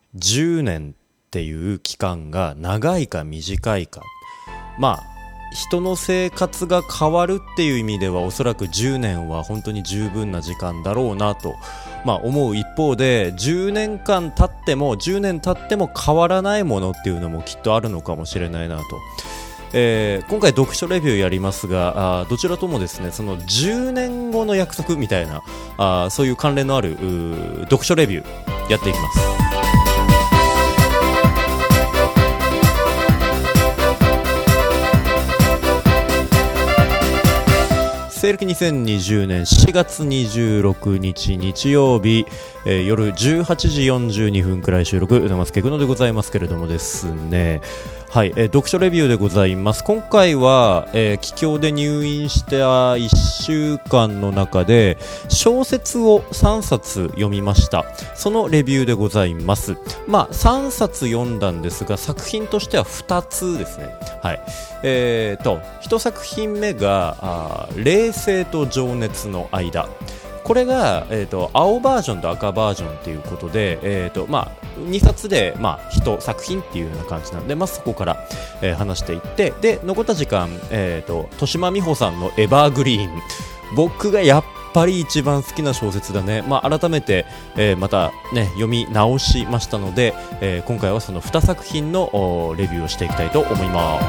10年っていう期間が長いか短いか、人の生活が変わるっていう意味ではおそらく10年は本当に十分な時間だろうなと、思う一方で、10年経っても変わらないものっていうのもきっとあるのかもしれないなと。今回読書レビューやりますが、どちらともですね、その10年後の約束みたいなそういう関連のある読書レビューやっていきます。西暦2020年4月26日日曜日、夜18時42分くらい収録、うなますけぐのでございますけれどもですね、はい、読書レビューでございます。今回は、気境で入院した1週間の中で小説を3冊読みました。そのレビューでございます。3冊読んだんですが、作品としては2つですね。はい。1作品目が冷静と情熱の間。これが、青バージョンと赤バージョンということで、2冊で、1作品っていうような感じなんで、そこから、話していって、で残った時間、豊島美穂さんのエバーグリーン、僕がやっぱり一番好きな小説だね。改めて、またね読み直しましたので、今回はその2作品のレビューをしていきたいと思います。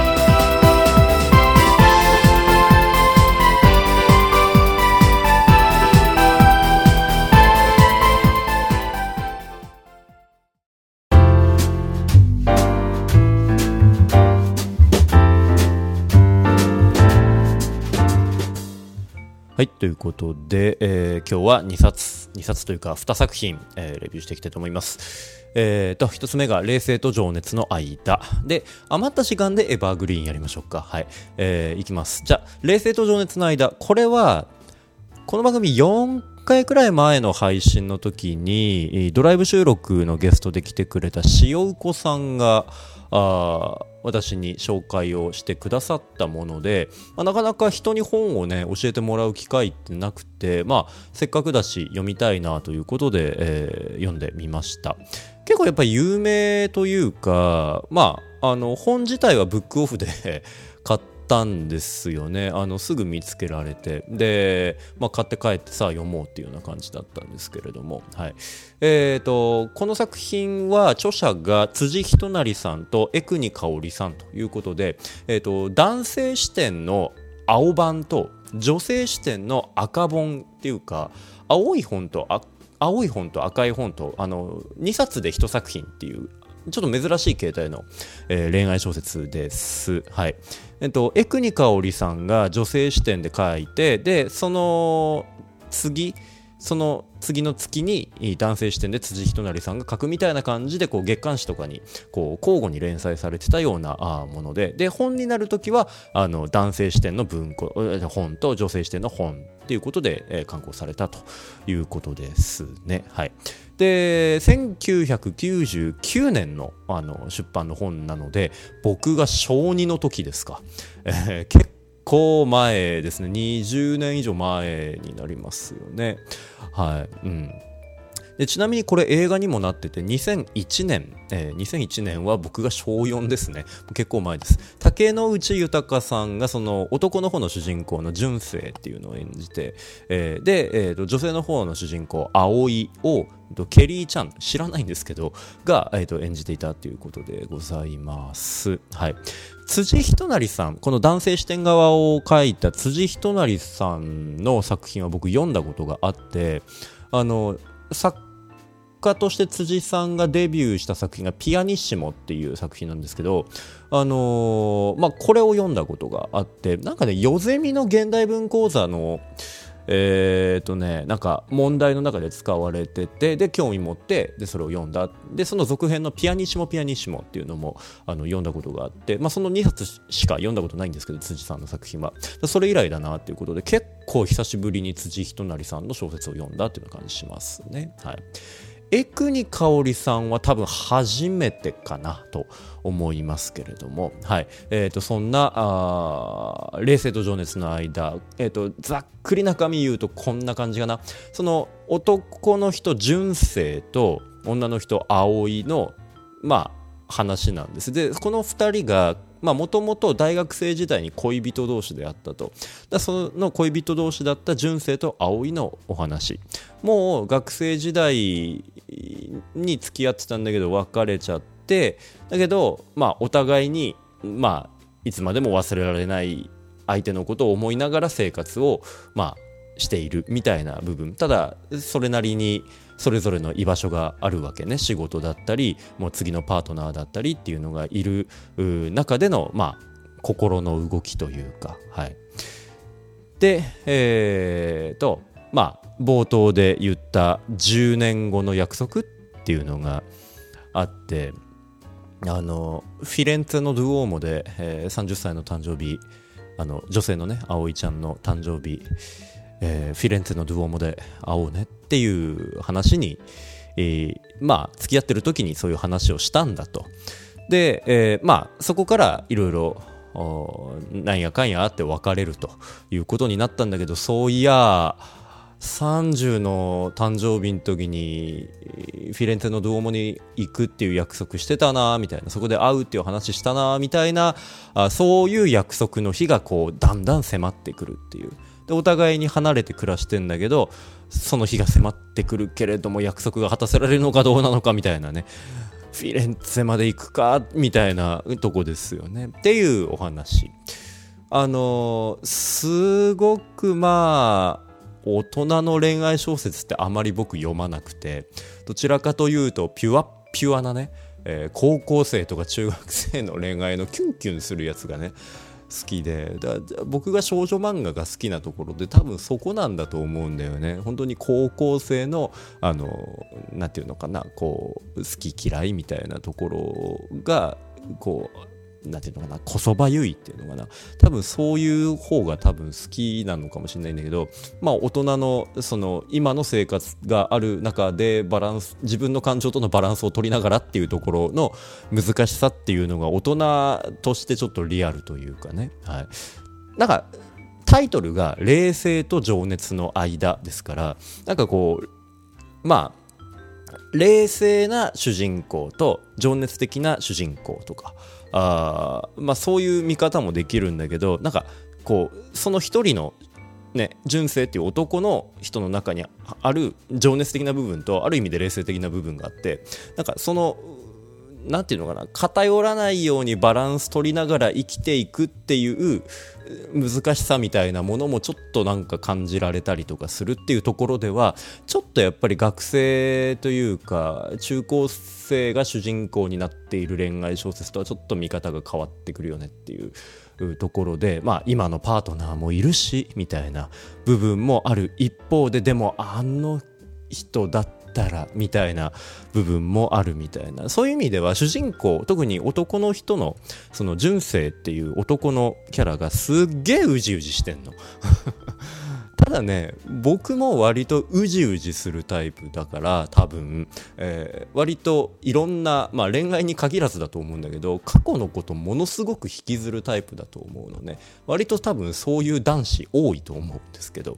はい、ということで、今日は2冊というか2作品、レビューしていきたいと思います。1つ目が冷静と情熱の間で、余った時間でエバーグリーンやりましょうか。はい、いきます。じゃあ冷静と情熱の間、これはこの番組4回くらい前の配信の時にドライブ収録のゲストで来てくれた塩うこさんが私に紹介をしてくださったもので、なかなか人に本をね教えてもらう機会ってなくて、せっかくだし読みたいなということで、読んでみました。結構やっぱり有名というか、本自体はブックオフで買ったんですよね。すぐ見つけられて、で、買って帰ってさあ読もうっていうような感じだったんですけれども、はい。この作品は著者が辻仁成さんと江国香織さんということで、男性視点の青版と女性視点の赤本っていうか、青い本と赤い本と2冊で1作品っていうちょっと珍しい形態の、恋愛小説です。はい。江国香織さんが女性視点で書いて、でその次の月に男性視点で辻仁成さんが書くみたいな感じで、月刊誌とかに交互に連載されてたようなもので、本になるときは男性視点の本と女性視点の本っていうことで、刊行されたということですね。はい。で1999年の、出版の本なので、僕が小2の時ですか、結構前ですね。20年以上前になりますよね。はい。でちなみにこれ映画にもなってて、2001年は僕が小4ですね。結構前です。竹野内豊さんがその男の方の主人公の純正っていうのを演じて、で、女性の方の主人公葵をケリーちゃん、知らないんですけどが、演じていたということでございます。はい。辻仁成さん、この男性視点側を書いた辻仁成さんの作品は僕読んだことがあって、作家として辻さんがデビューした作品がピアニッシモっていう作品なんですけど、これを読んだことがあって、なんかね、ヨゼミの現代文講座のなんか問題の中で使われてて、で興味持って、でそれを読んだ。でその続編のピアニッシモっていうのも読んだことがあって、その2冊しか読んだことないんですけど、辻さんの作品はそれ以来だなっていうことで、結構久しぶりに辻仁成さんの小説を読んだっていうような感じしますね。はい。江国香織さんは多分初めてかなと思いますけれども、はい。そんな冷静と情熱の間、ざっくり中身言うとこんな感じかな。その男の人純正と女の人葵の話なんです。でこの2人がもともと大学生時代に恋人同士であったと。その恋人同士だった純正と葵のお話。もう学生時代に付き合ってたんだけど別れちゃって、だけどお互いにいつまでも忘れられない相手のことを思いながら生活をしているみたいな部分。ただそれなりにそれぞれの居場所があるわけね。仕事だったりもう次のパートナーだったりっていうのがいる中での心の動きというか、はい。で冒頭で言った10年後の約束っていうのがあって、フィレンツェのドゥオーモで、30歳の誕生日、女性のね葵ちゃんの誕生日、フィレンツェのドゥオーモで会おうねっていう話に、付き合ってる時にそういう話をしたんだと。で、そこからいろいろなんやかんやあって別れるということになったんだけど、そういや30の誕生日の時にフィレンツェのドゥオモに行くっていう約束してたなみたいな、そこで会うっていう話したなみたいな、そういう約束の日がだんだん迫ってくるっていう。でお互いに離れて暮らしてんだけど、その日が迫ってくるけれども約束が果たせられるのかどうなのかみたいなね、フィレンツェまで行くかみたいなとこですよねっていうお話。すごく大人の恋愛小説ってあまり僕読まなくて、どちらかというとピュアなね、高校生とか中学生の恋愛のキュンキュンするやつがね好きで、僕が少女漫画が好きなところで多分そこなんだと思うんだよね。本当に高校生のなんていうのかな、好き嫌いみたいなところがなんていうのかな、こそばゆいっていうのかな、多分そういう方が多分好きなのかもしれないんだけど、大人のその今の生活がある中で自分の感情とのバランスを取りながらっていうところの難しさっていうのが大人としてちょっとリアルというかね、はい。なんかタイトルが冷静と情熱の間ですから、なんか冷静な主人公と情熱的な主人公とか、そういう見方もできるんだけど、なんかその一人のね純正っていう男の人の中にある情熱的な部分とある意味で冷静的な部分があって、なんかそのなんていうのかな、偏らないようにバランス取りながら生きていくっていう難しさみたいなものもちょっとなんか感じられたりとかするっていうところでは、ちょっとやっぱり学生というか中高生が主人公になっている恋愛小説とはちょっと見方が変わってくるよねっていうところで、今のパートナーもいるしみたいな部分もある一方で、でもあの人だったらみたいな部分もあるみたいな、そういう意味では主人公、特に男の人のその純正っていう男のキャラがすっげえうじうじしてんのただね、僕も割とうじうじするタイプだから多分、割といろんな、恋愛に限らずだと思うんだけど、過去のことものすごく引きずるタイプだと思うのね。割と多分そういう男子多いと思うんですけど、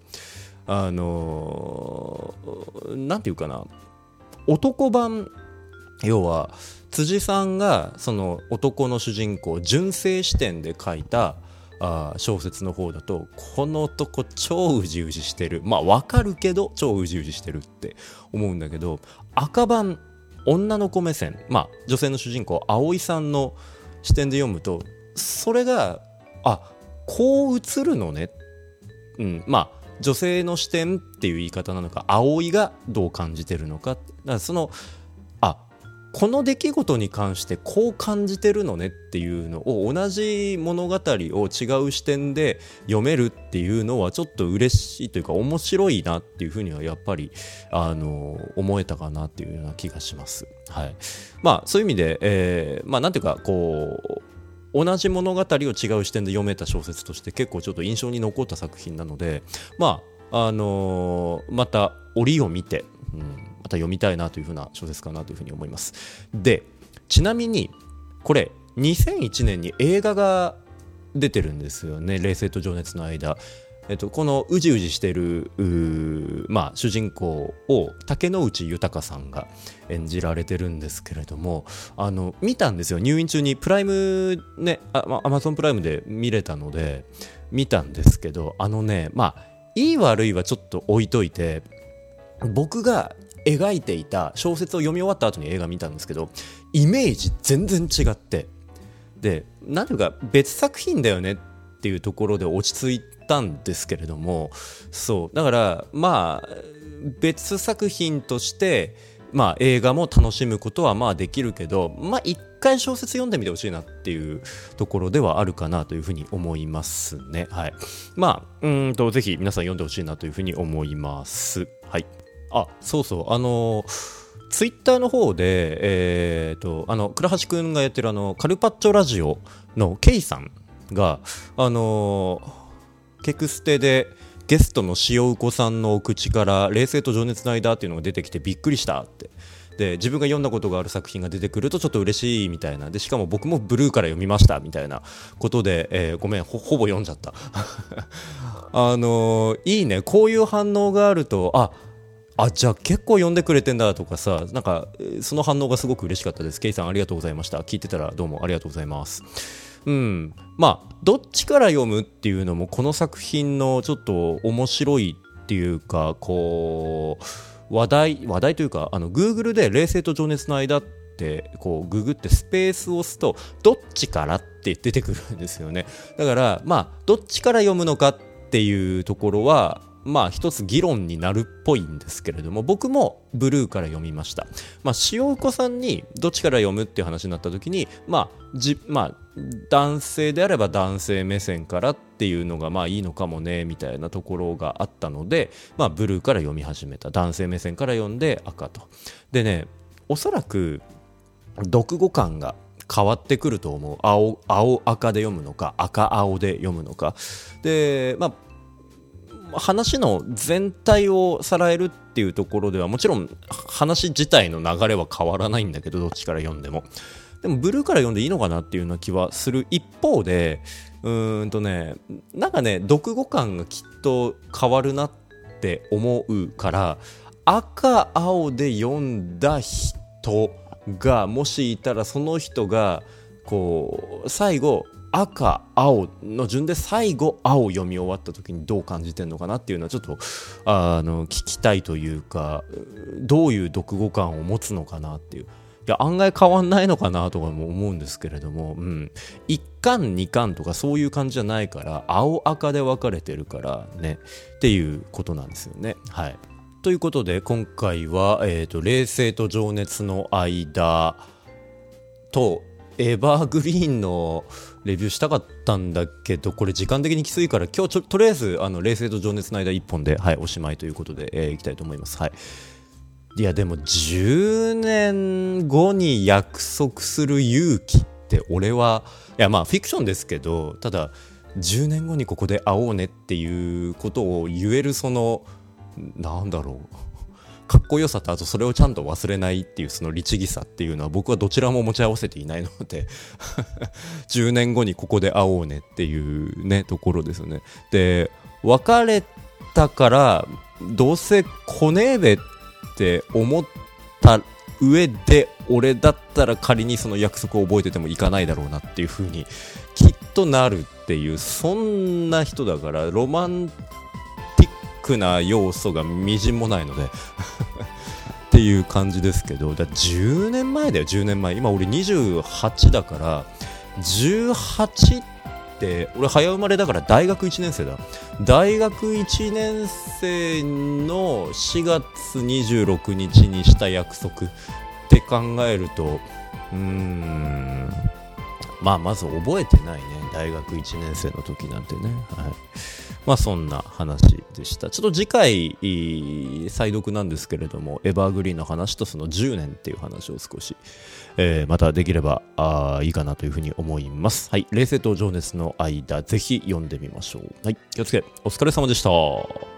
なんていうかな、男版、要は辻さんがその男の主人公純正視点で書いた小説の方だと、この男超うじうじしてる、わかるけど超うじうじしてるって思うんだけど、赤版女の子目線、女性の主人公葵さんの視点で読むと、それがこう映るのね、女性の視点っていう言い方なのか、葵がどう感じてるのか、だからそのこの出来事に関してこう感じてるのねっていうのを、同じ物語を違う視点で読めるっていうのはちょっと嬉しいというか面白いなっていうふうにはやっぱり思えたかなっていうような気がします。はい。そういう意味で、なんていうか同じ物語を違う視点で読めた小説として結構ちょっと印象に残った作品なので、また折を見て、また読みたいなというふうな小説かなというふうに思います。で、ちなみにこれ2001年に映画が出てるんですよね。冷静と情熱の間。 このうじうじしてる主人公を竹野内豊さんが演じられてるんですけれども、見たんですよ。入院中にプライムね、Amazon プライムで見れたので見たんですけど、いい悪いはちょっと置いといて、僕が描いていた小説を読み終わった後に映画見たんですけど、イメージ全然違って、でなんていうか別作品だよねっていうところで落ち着いたんですけれども、そうだから別作品として映画も楽しむことはできるけど、一回小説読んでみてほしいなっていうところではあるかなというふうに思いますね。はい。ぜひ皆さん読んでほしいなというふうに思います。はい。そうそう、ツイッターの方で倉橋くんがやってるカルパッチョラジオのケイさんがケクステでゲストの塩うこさんのお口から冷静と情熱の間っていうのが出てきてびっくりしたって。で自分が読んだことがある作品が出てくるとちょっと嬉しいみたいな。でしかも僕もブルーから読みましたみたいなことで、ごめん ほぼ読んじゃったいいね、こういう反応があるとじゃあ結構読んでくれてんだとかさ、なんかその反応がすごく嬉しかったです。ケイさんありがとうございました。聞いてたらどうもありがとうございます。どっちから読むっていうのもこの作品のちょっと面白いっていうか、こう話題というかGoogle で冷静と情熱の間ってこうググってスペースを押すとどっちからって出てくるんですよね。だからどっちから読むのかっていうところは一つ議論になるっぽいんですけれども、僕もブルーから読みました。塩うこさんにどっちから読むっていう話になった時に男性であれば男性目線からっていうのがいいのかもねみたいなところがあったので、ブルーから読み始めた。男性目線から読んで赤と。でね、おそらく読後感が変わってくると思う。青赤で読むのか赤青で読むのかで、話の全体をさらえるっていうところではもちろん話自体の流れは変わらないんだけど、どっちから読んでもブルーから読んでいいのかなっていうような気はする一方で、なんかね読後感がきっと変わるなって思うから、赤青で読んだ人がもしいたら、その人がこう最後赤青の順で最後青読み終わった時にどう感じてるのかなっていうのはちょっと聞きたいというか、どういう読後感を持つのかなっていう。いや案外変わんないのかなとかも思うんですけれども、1巻2巻とかそういう感じじゃないから、青赤で分かれてるからねっていうことなんですよね。はい。ということで今回は、冷静と情熱の間とエバーグリーンのレビューしたかったんだけど、これ時間的にきついから今日とりあえず冷静と情熱の間1本で、おしまいということで、いきたいと思います。はい。いやでも10年後に約束する勇気って俺はいやフィクションですけど、ただ10年後にここで会おうねっていうことを言えるそのなんだろう、かっこよさとあとそれをちゃんと忘れないっていうその律儀さっていうのは僕はどちらも持ち合わせていないので10年後にここで会おうねっていうねところですよね。で別れたからどうせ来ねえべって思った上で、俺だったら仮にその約束を覚えててもいかないだろうなっていう風にきっとなるっていう、そんな人だからロマンティックな要素がみじんもないのでっていう感じですけど、だ10年前だよ。10年前、今俺28だから18って俺早生まれだから大学1年生だ。大学1年生の4月26日にした約束って考えるとまず覚えてないね、大学1年生の時なんてね。はい。そんな話でした。ちょっと次回再読なんですけれども、エバーグリーンの話とその10年っていう話を少し、またできればいいかなというふうに思います。はい。冷静と情熱の間、ぜひ読んでみましょう。はい。気をつけ、お疲れ様でした。